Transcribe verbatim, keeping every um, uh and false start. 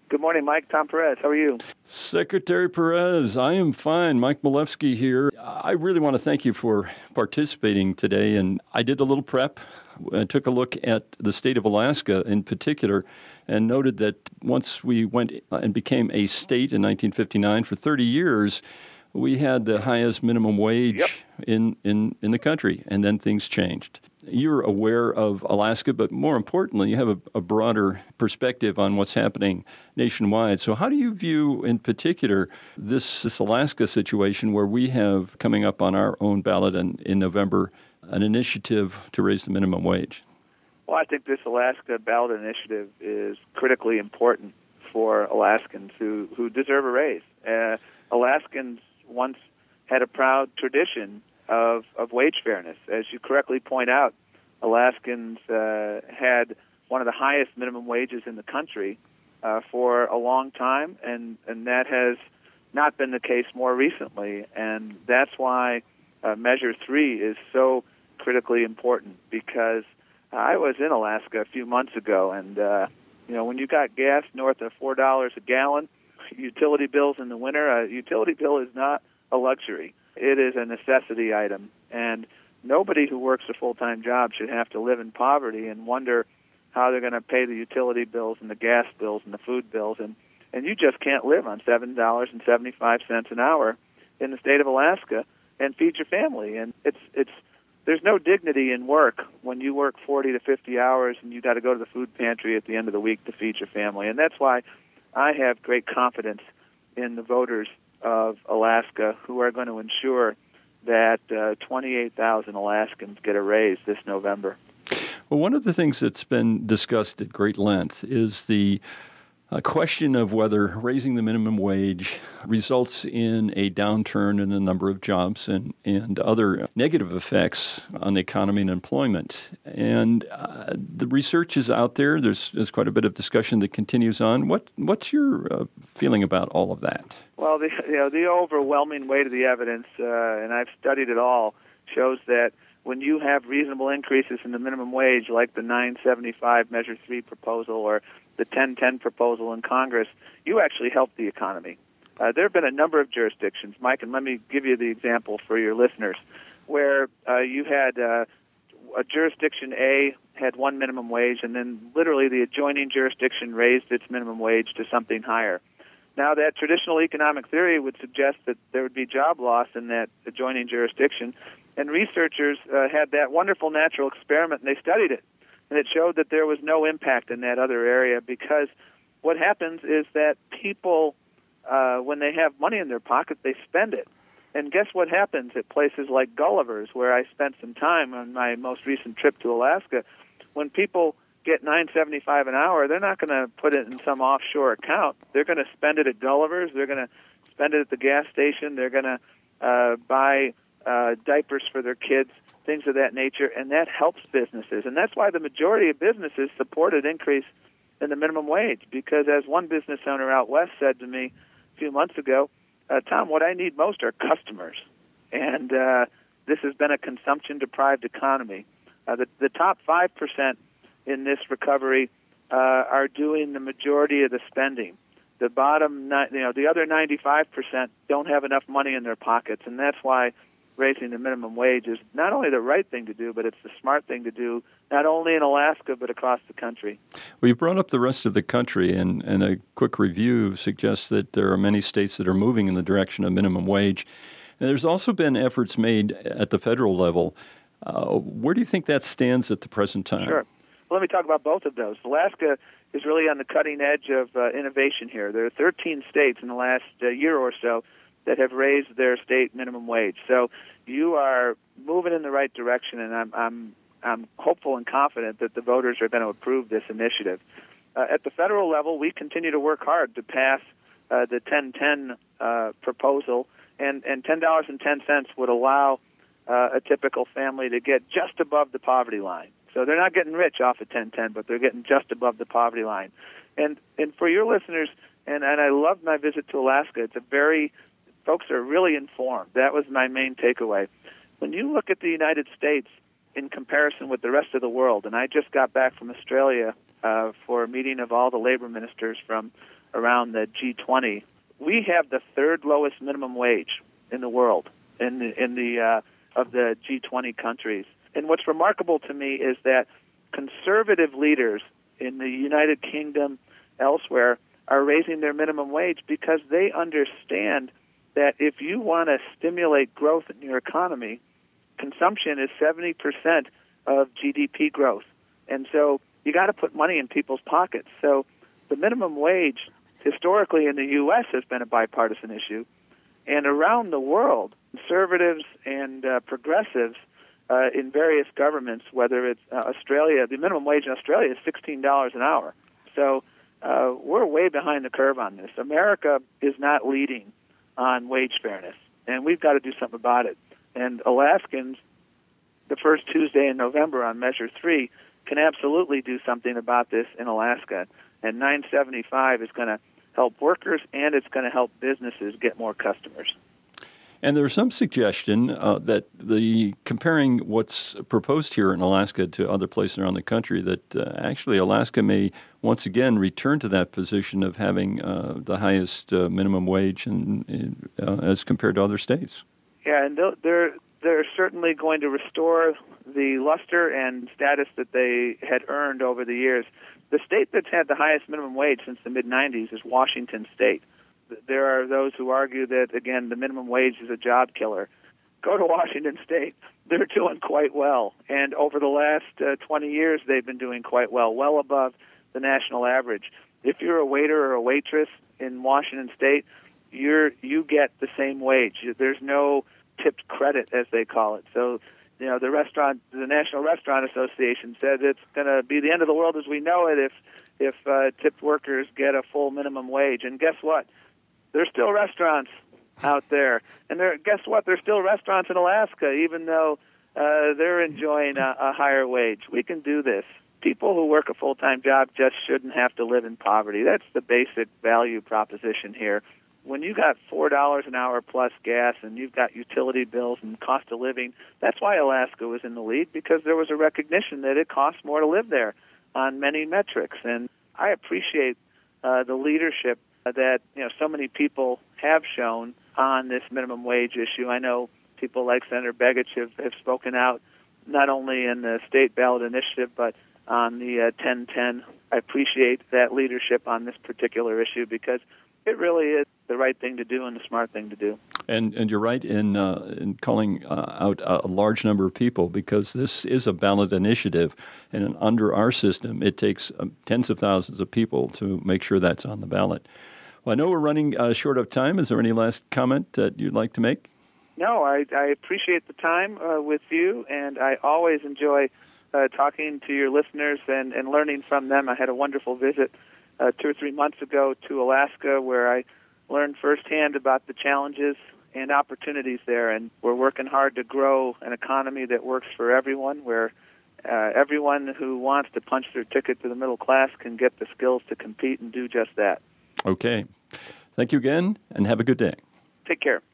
Good morning, Mike. Tom Perez. How are you? Secretary Perez, I am fine. Mike Milewski here. I really want to thank you for participating today. And I did a little prep. I took a look at the state of Alaska in particular and noted that once we went and became a state in nineteen fifty-nine, for thirty years, we had the highest minimum wage Yep. in, in, in the country, and then things changed. You're aware of Alaska, but more importantly, you have a, a broader perspective on what's happening nationwide. So how do you view, in particular, this, this Alaska situation where we have coming up on our own ballot in, in November an initiative to raise the minimum wage? Well, I think this Alaska ballot initiative is critically important for Alaskans who, who deserve a raise. Uh, Alaskans once had a proud tradition of, of wage fairness. As you correctly point out, Alaskans uh, had one of the highest minimum wages in the country uh, for a long time, and, and that has not been the case more recently. And that's why uh, Measure three is so critically important, because I was in Alaska a few months ago, and uh, you know, when you got gas north of four dollars a gallon, utility bills in the winter, a utility bill is not a luxury. It is a necessity item, and nobody who works a full-time job should have to live in poverty and wonder how they're going to pay the utility bills and the gas bills and the food bills, and, and you just can't live on seven dollars and seventy-five cents an hour in the state of Alaska and feed your family. And it's it's there's no dignity in work when you work forty to fifty hours and you got to go to the food pantry at the end of the week to feed your family. And that's why I have great confidence in the voters of Alaska who are going to ensure that uh, twenty-eight thousand Alaskans get a raise this November. Well, one of the things that's been discussed at great length is the uh, question of whether raising the minimum wage results in a downturn in the number of jobs and, and other negative effects on the economy and employment. And uh, the research is out there. There's, there's quite a bit of discussion that continues on. What What's your uh, feeling about all of that? Well, the, you know, the overwhelming weight of the evidence, uh, and I've studied it all, shows that when you have reasonable increases in the minimum wage, like the nine seventy-five Measure three proposal or the ten ten proposal in Congress, you actually help the economy. Uh, there have been a number of jurisdictions, Mike, and let me give you the example for your listeners, where uh, you had uh, a jurisdiction A had one minimum wage, and then literally the adjoining jurisdiction raised its minimum wage to something higher. Now, that traditional economic theory would suggest that there would be job loss in that adjoining jurisdiction, and researchers uh, had that wonderful natural experiment, and they studied it, and it showed that there was no impact in that other area, because what happens is that people, uh, when they have money in their pocket, they spend it. And guess what happens at places like Gulliver's, where I spent some time on my most recent trip to Alaska? When people get nine seventy-five an hour, they're not going to put it in some offshore account. They're going to spend it at Gulliver's. They're going to spend it at the gas station. They're going to uh, buy uh, diapers for their kids, things of that nature, and that helps businesses. And that's why the majority of businesses support an increase in the minimum wage, because as one business owner out west said to me a few months ago, uh, Tom, what I need most are customers. And uh, this has been a consumption-deprived economy. Uh, the, the top five percent in this recovery uh, are doing the majority of the spending. The bottom, you know, the other ninety-five percent don't have enough money in their pockets, and that's why raising the minimum wage is not only the right thing to do, but it's the smart thing to do, not only in Alaska, but across the country. Well, you brought up the rest of the country, and, and a quick review suggests that there are many states that are moving in the direction of minimum wage. And there's also been efforts made at the federal level. Uh, where do you think that stands at the present time? Sure. Well, let me talk about both of those. Alaska is really on the cutting edge of uh, innovation here. There are thirteen states in the last uh, year or so that have raised their state minimum wage. So you are moving in the right direction, and I'm I'm I'm hopeful and confident that the voters are going to approve this initiative. Uh, at the federal level, we continue to work hard to pass uh, the ten ten uh, proposal, and, and ten dollars and ten cents would allow uh, a typical family to get just above the poverty line. So they're not getting rich off of ten ten, but they're getting just above the poverty line. And and for your listeners, and, and I loved my visit to Alaska, it's a very, folks are really informed. That was my main takeaway. When you look at the United States in comparison with the rest of the world, and I just got back from Australia uh, for a meeting of all the labor ministers from around the G twenty. We have the third lowest minimum wage in the world in the, in the uh, of the G twenty countries. And what's remarkable to me is that conservative leaders in the United Kingdom, elsewhere, are raising their minimum wage because they understand that if you want to stimulate growth in your economy, consumption is seventy percent of G D P growth. And so you got to put money in people's pockets. So the minimum wage historically in the U S has been a bipartisan issue. And around the world, conservatives and uh, progressives uh, in various governments, whether it's uh, Australia, the minimum wage in Australia is sixteen dollars an hour. So uh, we're way behind the curve on this. America is not leading on wage fairness, and we've got to do something about it. And Alaskans, the first Tuesday in November on Measure three, can absolutely do something about this in Alaska. And nine seventy-five is going to help workers, and it's going to help businesses get more customers. And there's some suggestion uh, that the comparing what's proposed here in Alaska to other places around the country, that uh, actually Alaska may once again return to that position of having uh, the highest uh, minimum wage in, in, uh, as compared to other states. Yeah, and they're they're certainly going to restore the luster and status that they had earned over the years. The state that's had the highest minimum wage since the mid nineties is Washington State. There are those who argue that, again, the minimum wage is a job killer. Go to Washington State. They're doing quite well. And over the last uh, twenty years, they've been doing quite well, well above the national average. If you're a waiter or a waitress in Washington State, you're you get the same wage. There's no tipped credit, as they call it. So, you know, the restaurant, the National Restaurant Association said it's going to be the end of the world as we know it if if uh, tipped workers get a full minimum wage. And guess what? There's still restaurants out there. And there, guess what? There's still restaurants in Alaska, even though uh, they're enjoying a, a higher wage. We can do this. People who work a full-time job just shouldn't have to live in poverty. That's the basic value proposition here. When you got four dollars an hour plus gas and you've got utility bills and cost of living, that's why Alaska was in the lead, because there was a recognition that it costs more to live there on many metrics. And I appreciate uh, the leadership that you know so many people have shown on this minimum wage issue. I know people like Senator Begich have, have spoken out not only in the state ballot initiative but on the uh, ten ten. I appreciate that leadership on this particular issue because it really is the right thing to do and the smart thing to do. And and you're right in uh, in calling uh, out a large number of people, because this is a ballot initiative, and under our system, it takes um, tens of thousands of people to make sure that's on the ballot. Well, I know we're running uh, short of time. Is there any last comment that you'd like to make? No, I, I appreciate the time uh, with you, and I always enjoy uh, talking to your listeners and, and learning from them. I had a wonderful visit uh, two or three months ago to Alaska where I learned firsthand about the challenges and opportunities there, and we're working hard to grow an economy that works for everyone, where uh, everyone who wants to punch their ticket to the middle class can get the skills to compete and do just that. Okay. Thank you again, and have a good day. Take care.